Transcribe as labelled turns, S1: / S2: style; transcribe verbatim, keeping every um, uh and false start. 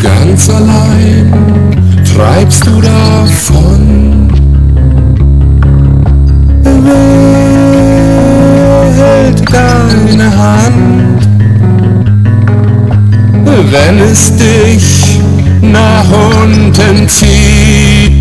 S1: Ganz allein treibst du davon. Wer hält deine Hand, wenn es dich nach unten zieht?